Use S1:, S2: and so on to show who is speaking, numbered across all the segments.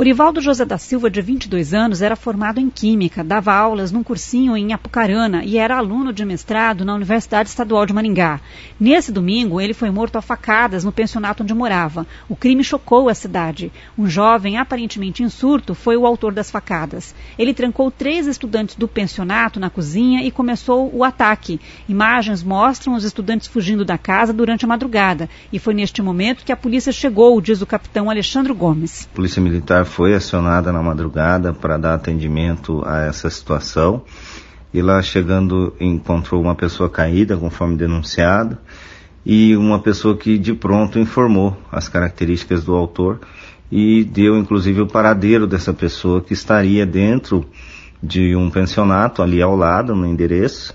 S1: Urivaldo José da Silva, de 22 anos, era formado em Química, dava aulas num cursinho em Apucarana e era aluno de mestrado na Universidade Estadual de Maringá. Nesse domingo, ele foi morto a facadas no pensionato onde morava. O crime chocou a cidade. Um jovem, aparentemente em surto, foi o autor das facadas. Ele trancou 3 estudantes do pensionato na cozinha e começou o ataque. Imagens mostram os estudantes fugindo da casa durante a madrugada. E foi neste momento que a polícia chegou, diz o capitão Alexandre Gomes.
S2: A Polícia Militar foi acionada na madrugada para dar atendimento a essa situação e lá chegando encontrou uma pessoa caída, conforme denunciado, e uma pessoa que de pronto informou as características do autor e deu inclusive o paradeiro dessa pessoa, que estaria dentro de um pensionato ali ao lado, no endereço,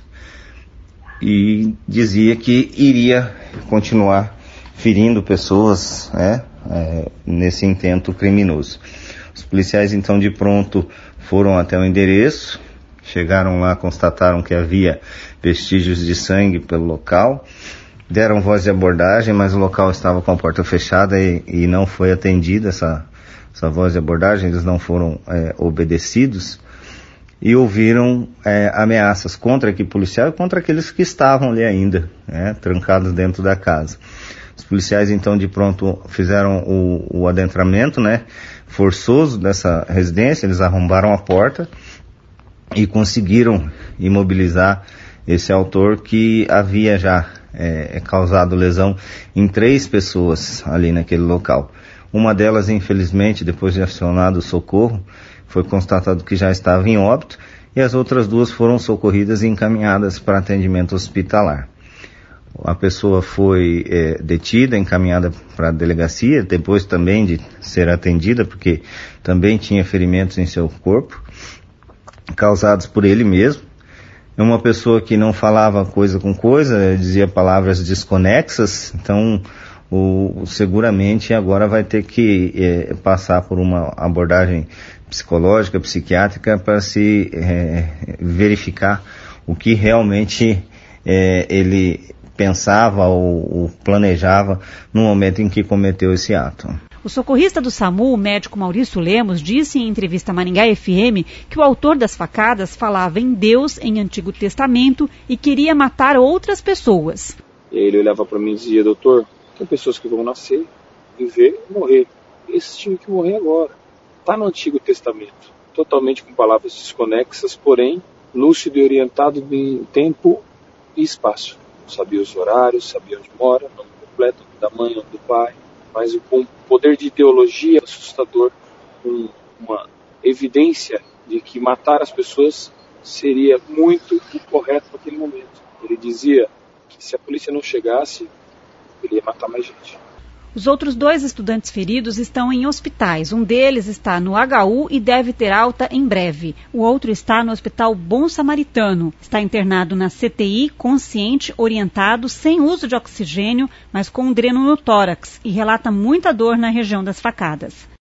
S2: e dizia que iria continuar ferindo pessoas, nesse intento criminoso. Os policiais então de pronto foram até o endereço, chegaram lá, constataram que havia vestígios de sangue pelo local, deram voz de abordagem, mas o local estava com a porta fechada e não foi atendida essa voz de abordagem, eles não foram obedecidos e ouviram ameaças contra a equipe policial e contra aqueles que estavam ali ainda, trancados dentro da casa. Os policiais então de pronto fizeram o adentramento, forçoso dessa residência, eles arrombaram a porta e conseguiram imobilizar esse autor que havia já causado lesão em 3 pessoas ali naquele local. Uma delas, infelizmente, depois de acionado o socorro, foi constatado que já estava em óbito e as outras 2 foram socorridas e encaminhadas para atendimento hospitalar. A pessoa foi detida, encaminhada para a delegacia, depois também de ser atendida, porque também tinha ferimentos em seu corpo, causados por ele mesmo. É uma pessoa que não falava coisa com coisa, dizia palavras desconexas, então seguramente agora vai ter que passar por uma abordagem psicológica, psiquiátrica, para se verificar o que realmente ele pensava ou planejava no momento em que cometeu esse ato.
S1: O socorrista do SAMU, o médico Maurício Lemos, disse em entrevista à Maringá FM que o autor das facadas falava em Deus, em Antigo Testamento, e queria matar outras pessoas.
S3: E aí ele olhava para mim e dizia: doutor, tem pessoas que vão nascer, viver e morrer. Esses tinham que morrer agora. Está no Antigo Testamento, totalmente com palavras desconexas, porém lúcido e orientado em tempo e espaço. Sabia os horários, sabia onde mora, nome completo, nome da mãe, nome do pai, mas com poder de ideologia assustador, com uma evidência de que matar as pessoas seria muito incorreto naquele momento. Ele dizia que se a polícia não chegasse, ele ia matar mais gente.
S1: Os outros 2 estudantes feridos estão em hospitais. Um deles está no HU e deve ter alta em breve. O outro está no Hospital Bom Samaritano. Está internado na CTI, consciente, orientado, sem uso de oxigênio, mas com um dreno no tórax e relata muita dor na região das facadas.